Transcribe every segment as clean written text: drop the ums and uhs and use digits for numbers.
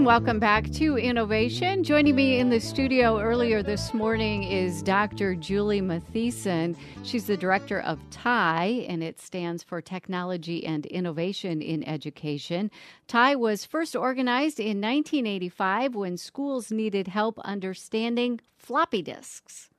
welcome back to Innovation. Joining me in the studio earlier this morning is Dr. Julie Mathieson. She's the director of TIE, and it stands for Technology and Innovation in Education. TIE was first organized in 1985 when schools needed help understanding floppy disks.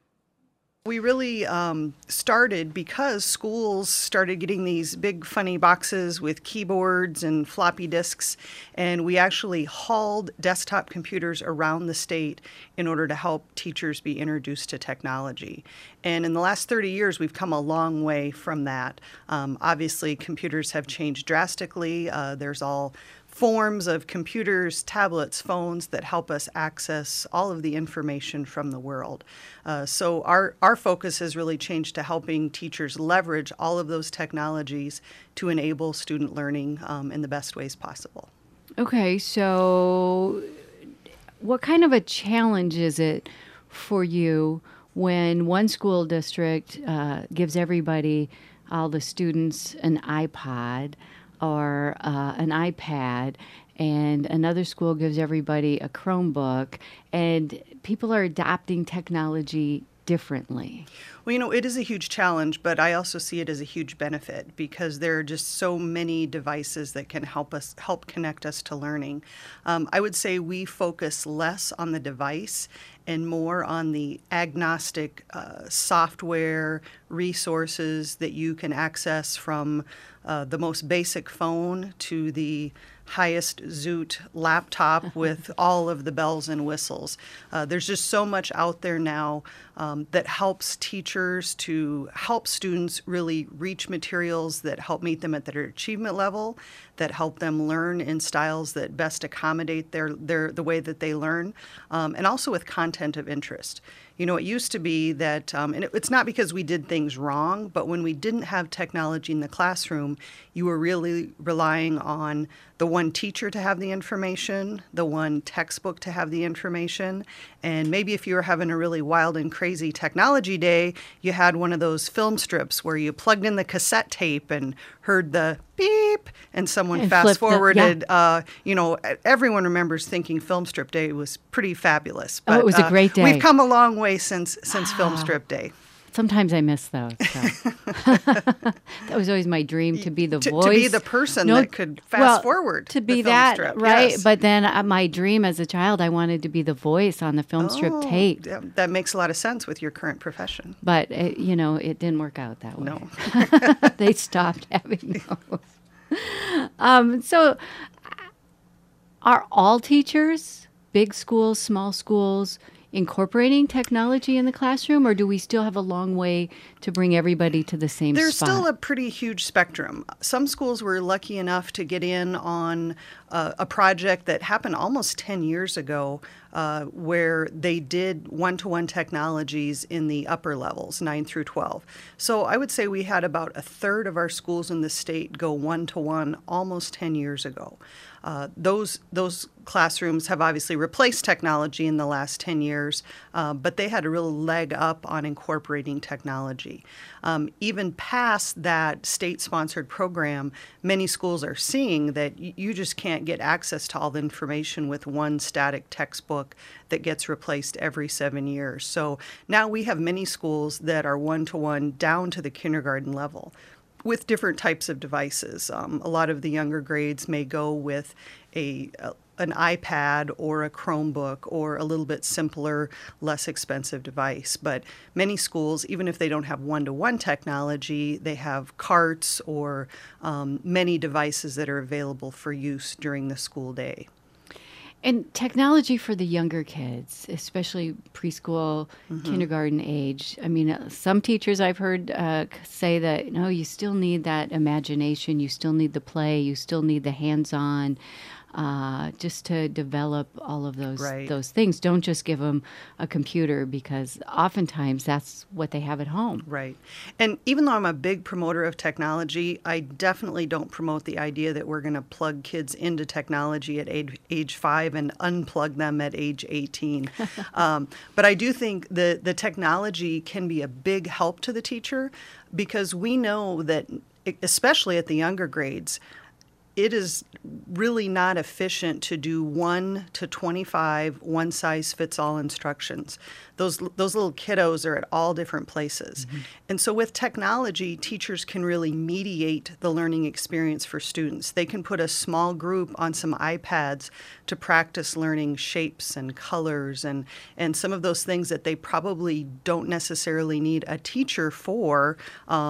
We really started because schools started getting these big funny boxes with keyboards and floppy disks, and we actually hauled desktop computers around the state in order to help teachers be introduced to technology. And in the last 30 years, we've come a long way from that. Obviously, computers have changed drastically. There's all forms of computers, tablets, phones that help us access all of the information from the world. So our focus has really changed to helping teachers leverage all of those technologies to enable student learning in the best ways possible. Okay, so what kind of a challenge is it for you when one school district gives everybody, all the students, an iPod or an iPad, and another school gives everybody a Chromebook, and people are adopting technology differently? Well, it is a huge challenge, but I also see it as a huge benefit because there are just so many devices that can help connect us to learning. I would say we focus less on the device and more on the agnostic software resources that you can access from the most basic phone to the highest Zoot laptop with all of the bells and whistles. There's just so much out there now that helps teachers to help students really reach materials that help meet them at their achievement level, that help them learn in styles that best accommodate the way that they learn, and also with content of interest. It used to be that, and it's not because we did things wrong, but when we didn't have technology in the classroom, you were really relying on the one teacher to have the information, the one textbook to have the information, and maybe if you were having a really wild and crazy technology day, you had one of those film strips where you plugged in the cassette tape and heard the beep, and someone fast-forwarded. Everyone remembers thinking Film Strip Day was pretty fabulous. But, it was a great day. We've come a long way since Film Strip Day. Sometimes I miss those. So. That was always my dream, to be the voice. To be the person that could fast forward. To be the film that, strip. right? Yes. But then my dream as a child, I wanted to be the voice on the film strip tape. Yeah, that makes a lot of sense with your current profession. But, it didn't work out that way. No. They stopped having those. So are all teachers, big schools, small schools, incorporating technology in the classroom, or do we still have a long way to bring everybody to the same There's spot? There's still a pretty huge spectrum. Some schools were lucky enough to get in on a project that happened almost 10 years ago where they did one-to-one technologies in the upper levels, 9 through 12. So I would say we had about a third of our schools in the state go one-to-one almost 10 years ago. Those classrooms have obviously replaced technology in the last 10 years, but they had a real leg up on incorporating technology. Even past that state-sponsored program, many schools are seeing that you just can't get access to all the information with one static textbook that gets replaced every 7 years. So now we have many schools that are one-to-one down to the kindergarten level, with different types of devices. A lot of the younger grades may go with an iPad or a Chromebook or a little bit simpler, less expensive device. But many schools, even if they don't have one-to-one technology, they have carts or many devices that are available for use during the school day. And technology for the younger kids, especially preschool, kindergarten age. I mean, some teachers I've heard say that, no, you still need that imagination, you still need the play, you still need the hands-on, just to develop all of those things. Don't just give them a computer, because oftentimes that's what they have at home. Right. And even though I'm a big promoter of technology, I definitely don't promote the idea that we're going to plug kids into technology at age 5 and unplug them at age 18. But I do think the technology can be a big help to the teacher, because we know that, especially at the younger grades, it is really not efficient to do 1 to 25 one-size-fits-all instructions. Those little kiddos are at all different places. And so with technology, teachers can really mediate the learning experience for students. They can put a small group on some iPads to practice learning shapes and colors and some of those things that they probably don't necessarily need a teacher for,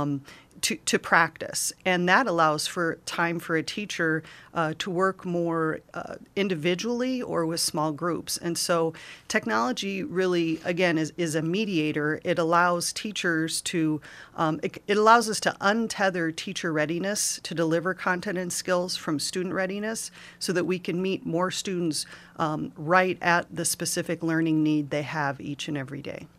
to practice. And that allows for time for a teacher to work more individually or with small groups. And so technology really, again, is a mediator. It allows teachers to, it allows us to untether teacher readiness to deliver content and skills from student readiness so that we can meet more students right at the specific learning need they have each and every day.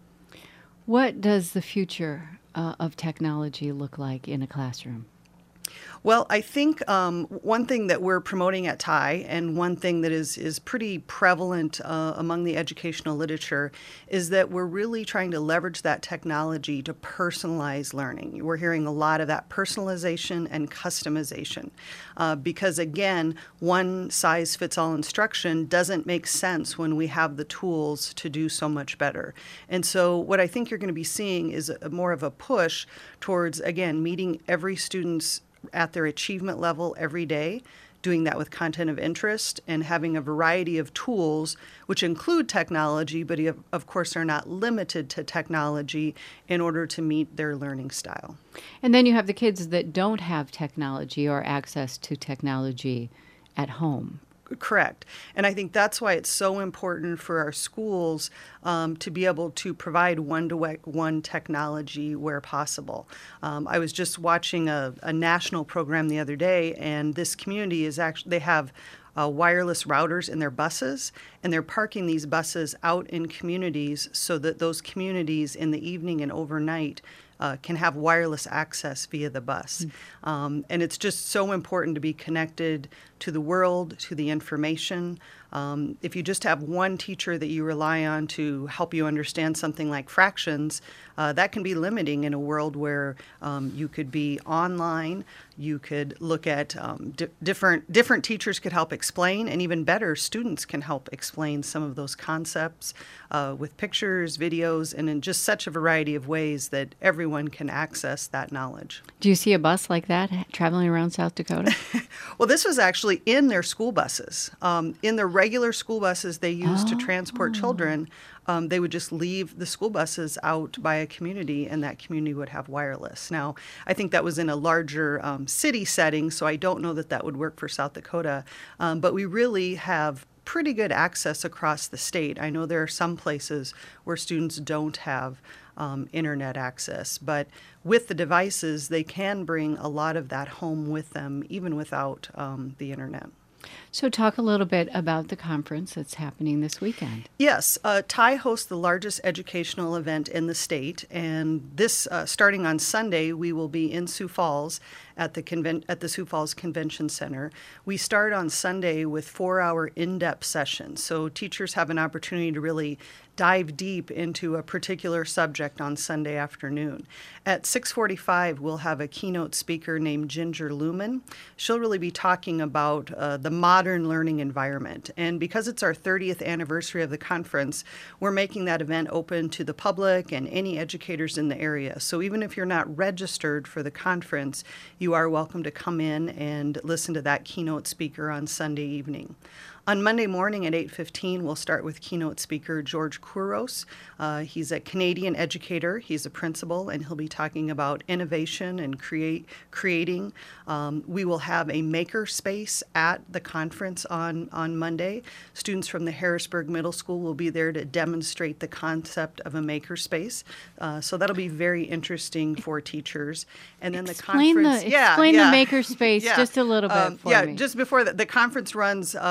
What does the future of technology look like in a classroom? Well, I think one thing that we're promoting at TIE, and one thing that is pretty prevalent among the educational literature, is that we're really trying to leverage that technology to personalize learning. We're hearing a lot of that personalization and customization because, again, one-size-fits-all instruction doesn't make sense when we have the tools to do so much better. And so what I think you're going to be seeing is more of a push towards, again, meeting every student's at their achievement level every day, doing that with content of interest and having a variety of tools which include technology, but of course are not limited to technology in order to meet their learning style. And then you have the kids that don't have technology or access to technology at home. Correct. And I think that's why it's so important for our schools to be able to provide one-to-one technology where possible. I was just watching a national program the other day, and this community is actually, they have wireless routers in their buses, and they're parking these buses out in communities so that those communities in the evening and overnight can have wireless access via the bus. And it's just so important to be connected to the world, to the information. If you just have one teacher that you rely on to help you understand something like fractions, that can be limiting in a world where you could be online, you could look at different teachers could help explain, and even better, students can help explain some of those concepts with pictures, videos, and in just such a variety of ways that everyone can access that knowledge. Do you see a bus like that traveling around South Dakota? Well, this was actually in their school buses. In the regular school buses they use to transport children, they would just leave the school buses out by a community, and that community would have wireless. Now, I think that was in a larger city setting, so I don't know that that would work for South Dakota, but we really have pretty good access across the state. I know there are some places where students don't have internet access, but with the devices, they can bring a lot of that home with them, even without the internet. So talk a little bit about the conference that's happening this weekend. Yes, TIE hosts the largest educational event in the state, and this, starting on Sunday, we will be in Sioux Falls at the Sioux Falls Convention Center. We start on Sunday with 4-hour in-depth sessions, so teachers have an opportunity to really dive deep into a particular subject on Sunday afternoon. At 6:45, we'll have a keynote speaker named Ginger Lumen. She'll really be talking about the modern learning environment. And because it's our 30th anniversary of the conference, we're making that event open to the public and any educators in the area. So even if you're not registered for the conference, you are welcome to come in and listen to that keynote speaker on Sunday evening. On Monday morning at 8:15, we'll start with keynote speaker George Couros. He's a Canadian educator. He's a principal, and he'll be talking about innovation and creating. We will have a maker space at the conference on Monday. Students from the Harrisburg Middle School will be there to demonstrate the concept of a maker space. So that'll be very interesting for teachers. And then Explain the maker space just a little bit for me. Just before that, the conference runs through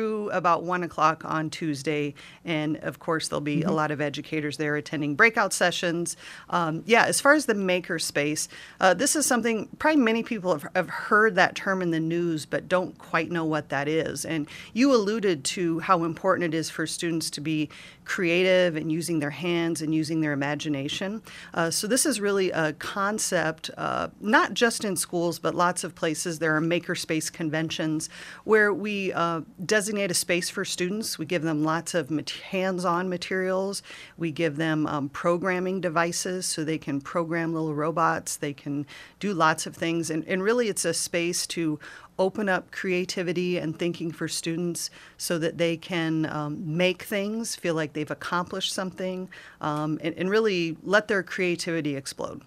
through about 1 o'clock on Tuesday. And of course, there'll be a lot of educators there attending breakout sessions. As far as the makerspace, this is something probably many people have heard that term in the news, but don't quite know what that is. And you alluded to how important it is for students to be creative and using their hands and using their imagination. So this is really a concept, not just in schools, but lots of places. There are makerspace conventions where we designate a space for students. We give them lots of hands-on materials. We give them programming devices so they can program little robots. They can do lots of things. And really it's a space to open up creativity and thinking for students so that they can make things, feel like they've accomplished something, and really let their creativity explode.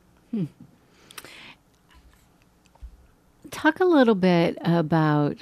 Talk a little bit about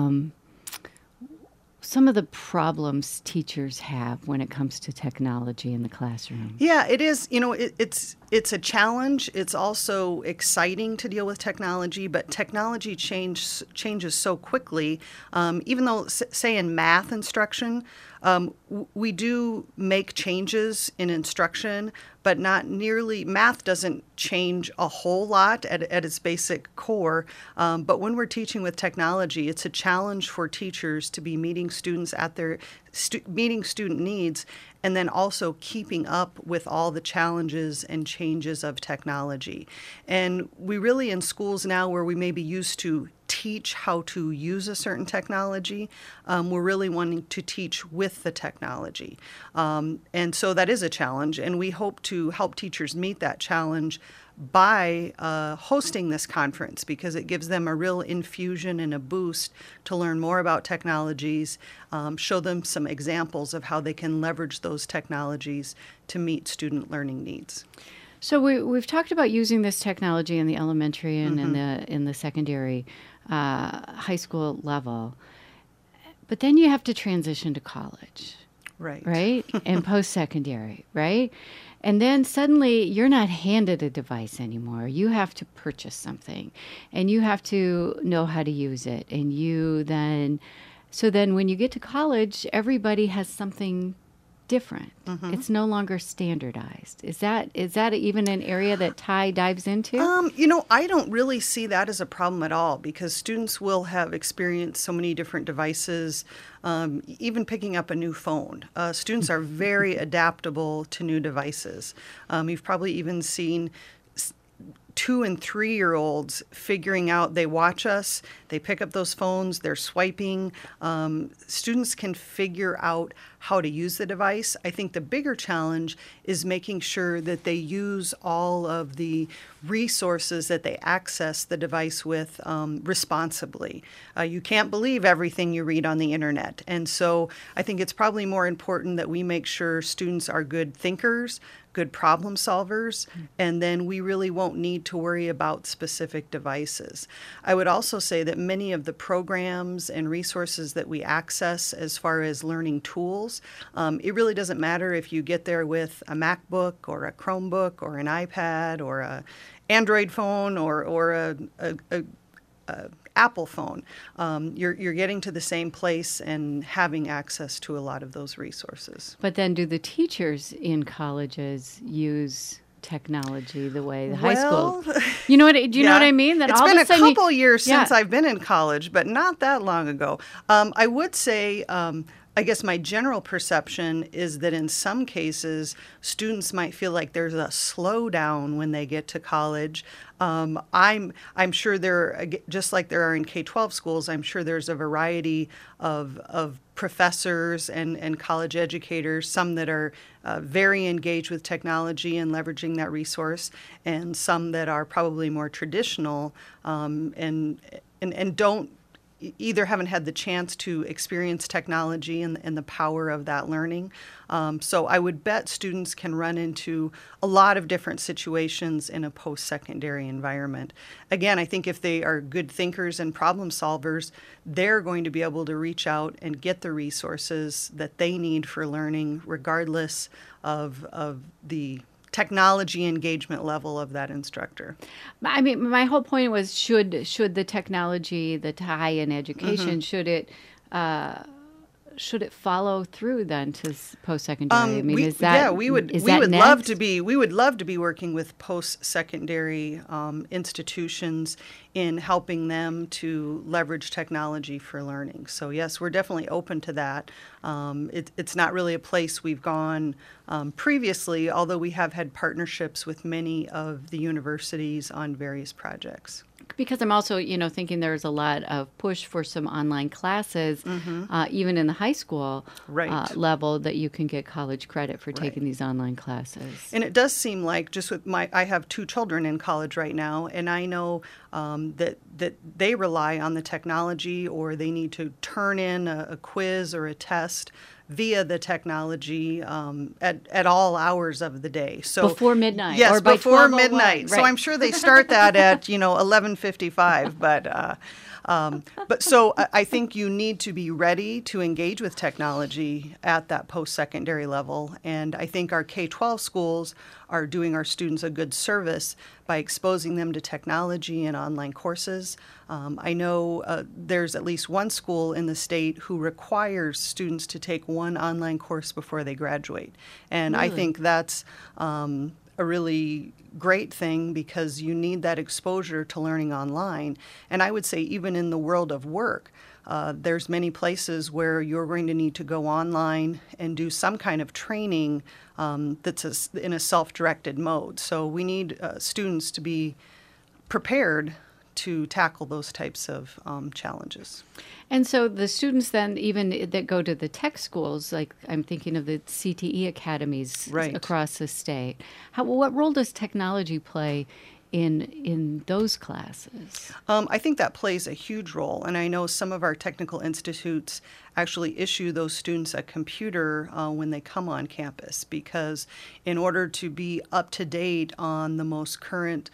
some of the problems teachers have when it comes to technology in the classroom. Yeah, it is. It's a challenge. It's also exciting to deal with technology, but technology changes so quickly. Even though, say, in math instruction, we do make changes in instruction, but not nearly. Math doesn't change a whole lot at its basic core. But when we're teaching with technology, it's a challenge for teachers to be meeting students at their meeting student needs, and then also keeping up with all the challenges and changes of technology. And we really, in schools now where we may be used to teach how to use a certain technology, we're really wanting to teach with the technology. And so that is a challenge, and we hope to help teachers meet that challenge by hosting this conference, because it gives them a real infusion and a boost to learn more about technologies, show them some examples of how they can leverage those technologies to meet student learning needs. So we've talked about using this technology in the elementary and in the secondary high school level, but then you have to transition to college. Right? And post-secondary, right? And then suddenly you're not handed a device anymore. You have to purchase something, and you have to know how to use it. And so then when you get to college, everybody has something different. It's no longer standardized. Is that even an area that TIE dives into? I don't really see that as a problem at all, because students will have experienced so many different devices, even picking up a new phone. Students are very adaptable to new devices. You've probably even seen 2- and 3-year-olds figuring out, they watch us, they pick up those phones, they're swiping. Students can figure out how to use the device. I think the bigger challenge is making sure that they use all of the resources that they access the device with responsibly. You can't believe everything you read on the internet. And so I think it's probably more important that we make sure students are good thinkers, good problem solvers, and then we really won't need to worry about specific devices. I would also say that many of the programs and resources that we access as far as learning tools, it really doesn't matter if you get there with a MacBook or a Chromebook or an iPad or a Android phone or a Apple phone. You're getting to the same place and having access to a lot of those resources. But then do the teachers in colleges use technology the way the high school? Do you know what I mean? That it's been a couple years since I've been in college, but not that long ago. I would say, I guess my general perception is that in some cases, students might feel like there's a slowdown when they get to college. I'm sure there, just like there are in K-12 schools, I'm sure there's a variety of professors and college educators, some that are very engaged with technology and leveraging that resource, and some that are probably more traditional and don't either haven't had the chance to experience technology and the power of that learning. So I would bet students can run into a lot of different situations in a post-secondary environment. Again, I think if they are good thinkers and problem solvers, they're going to be able to reach out and get the resources that they need for learning, regardless of the technology engagement level of that instructor. I mean, my whole point was, should the technology, the tie in education, should it should it follow through then to post-secondary? I mean, we would love to be working with post-secondary institutions in helping them to leverage technology for learning. So yes, we're definitely open to that. It's not really a place we've gone previously, although we have had partnerships with many of the universities on various projects. Because I'm also, thinking there's a lot of push for some online classes, even in the high school level, that you can get college credit for taking these online classes. And it does seem like, just with I have 2 children in college right now, and I know that they rely on the technology, or they need to turn in a quiz or a test via the technology at all hours of the day. So before midnight. Yes, or by before midnight. Right. So I'm sure they start that at 11:55. But so I think you need to be ready to engage with technology at that post-secondary level. And I think our K-12 schools are doing our students a good service by exposing them to technology and online courses. I know there's at least one school in the state who requires students to take one online course before they graduate. And I think that's a really great thing, because you need that exposure to learning online. And I would say even in the world of work, there's many places where you're going to need to go online and do some kind of training that's in a self-directed mode. So we need students to be prepared to tackle those types of challenges. And so the students then, even that go to the tech schools, like I'm thinking of the CTE academies across the state, what role does technology play in those classes? I think that plays a huge role, and I know some of our technical institutes actually issue those students a computer when they come on campus, because in order to be up to date on the most current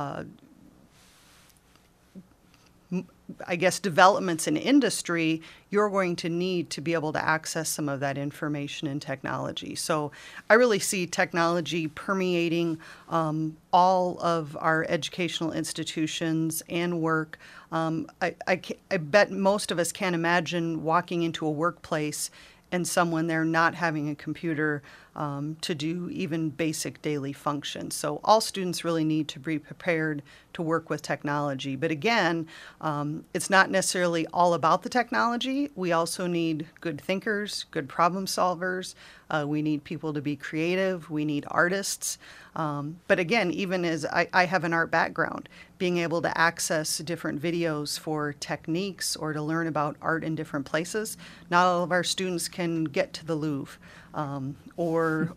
developments in industry, you're going to need to be able to access some of that information and technology. So I really see technology permeating all of our educational institutions and work. I bet most of us can't imagine walking into a workplace and someone there not having a computer to do even basic daily functions. So all students really need to be prepared to work with technology. But again, it's not necessarily all about the technology. We also need good thinkers, good problem solvers. We need people to be creative. We need artists. But again, even as I have an art background, being able to access different videos for techniques or to learn about art in different places. Not all of our students can get to the Louvre or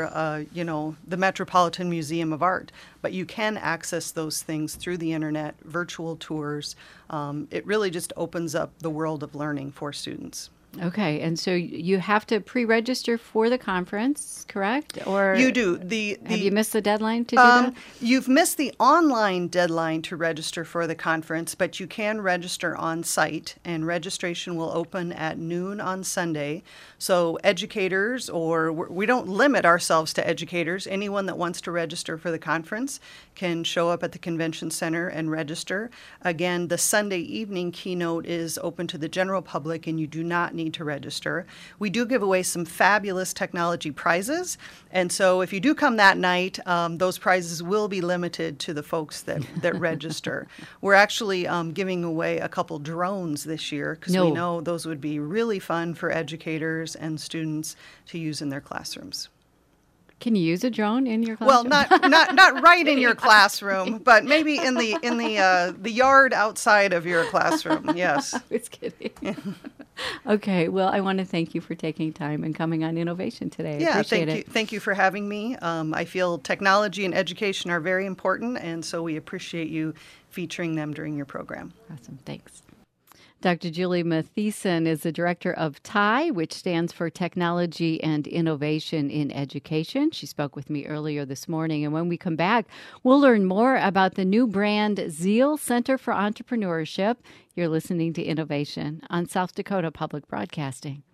the Metropolitan Museum of Art, but you can access those things through the internet, virtual tours. It really just opens up the world of learning for students. Okay, and so you have to pre-register for the conference, correct? Or you do. Have you missed the deadline to do that? You've missed the online deadline to register for the conference, but you can register on site, and registration will open at noon on Sunday. So educators, or we don't limit ourselves to educators, anyone that wants to register for the conference can show up at the convention center and register. Again, the Sunday evening keynote is open to the general public, and you do not need to register. We do give away some fabulous technology prizes, and so if you do come that night, those prizes will be limited to the folks that register. We're actually giving away a couple drones this year, because we know those would be really fun for educators and students to use in their classrooms. Can you use a drone in your classroom? Well, not right in your classroom, but maybe in the yard outside of your classroom. Yes. I was kidding. Okay. Well, I want to thank you for taking time and coming on Innovation today. Yeah, appreciate it. Thank you for having me. I feel technology and education are very important, and so we appreciate you featuring them during your program. Awesome. Thanks. Dr. Julie Mathieson is the director of TIE, which stands for Technology and Innovation in Education. She spoke with me earlier this morning. And when we come back, we'll learn more about the new brand Zeal Center for Entrepreneurship. You're listening to Innovation on South Dakota Public Broadcasting.